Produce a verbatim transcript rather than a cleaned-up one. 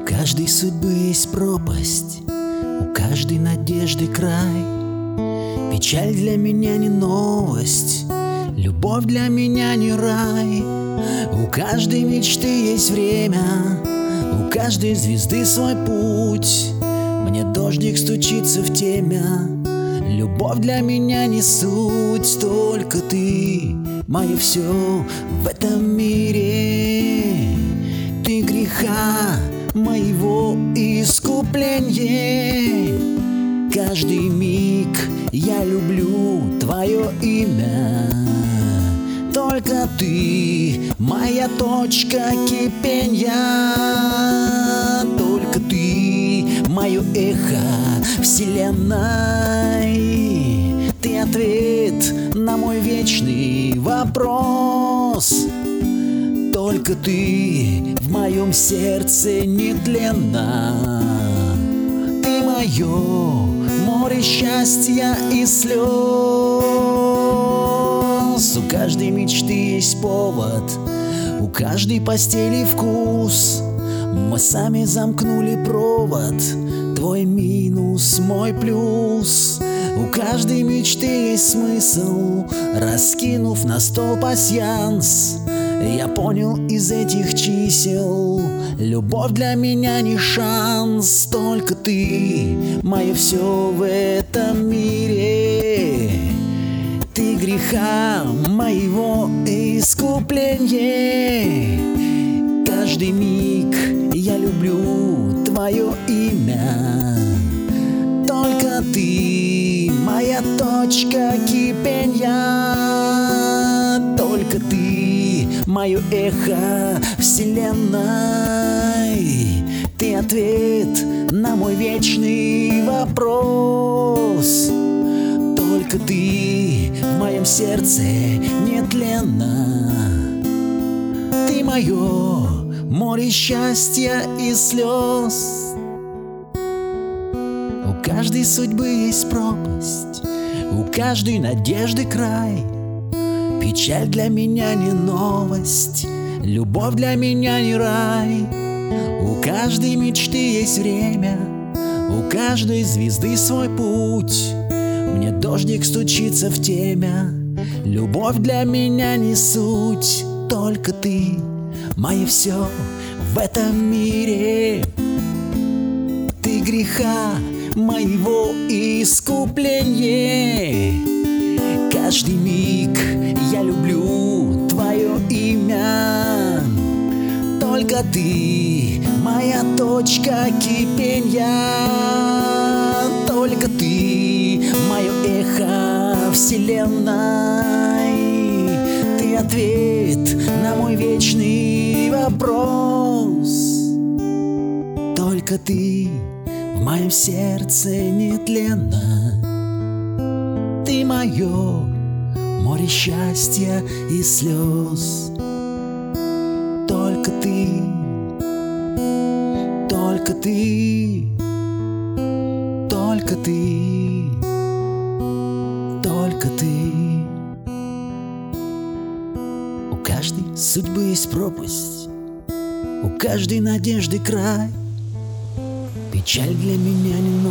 каждой судьбы есть пропасть, у каждой надежды край. Печаль для меня не новость, любовь для меня не рай. У каждой мечты есть время, у каждой звезды свой путь. Мне дождик стучится в темя, любовь для меня не суть. Только ты, мое все в этом мире. Ты греха моего искупление. Каждый миг я люблю твое имя. Только ты, моя точка кипения. Только ты, мое эхо вселенной. Ты ответ на мой вечный вопрос. Только ты в моем сердце нетленно. Ты мое море счастья и слез. У каждой мечты есть повод, у каждой постели вкус. Мы сами замкнули провод, твой минус, мой плюс. У каждой мечты есть смысл, раскинув на стол пасьянс. Я понял из этих чисел, любовь для меня не шанс. Только ты, мое все в этом мире. Ты греха моего искупление. Каждый миг я люблю твое имя. Только ты, моя точка кипения. Только ты, мое эхо вселенной. Ты ответ на мой вечный вопрос. Только ты в моем сердце нетленно. Ты мое море счастья и слез. У каждой судьбы есть пропасть, у каждой надежды край. Печаль для меня не новость, любовь для меня не рай. У каждой мечты есть время, у каждой звезды свой путь. Мне дождик стучится в темя, любовь для меня не суть. Только ты, мое все в этом мире. Ты греха моего искупления. Каждый миг я люблю твое имя. Только ты, моя точка кипения. Только ты, мое эхо вселенной. Ты ответ на мой вечный вопрос. Только ты в моем сердце нетленно. Ты мое море счастья и слез. Только ты, только ты, только ты, только ты. У каждой судьбы есть пропасть, у каждой надежды край. Печаль для меня не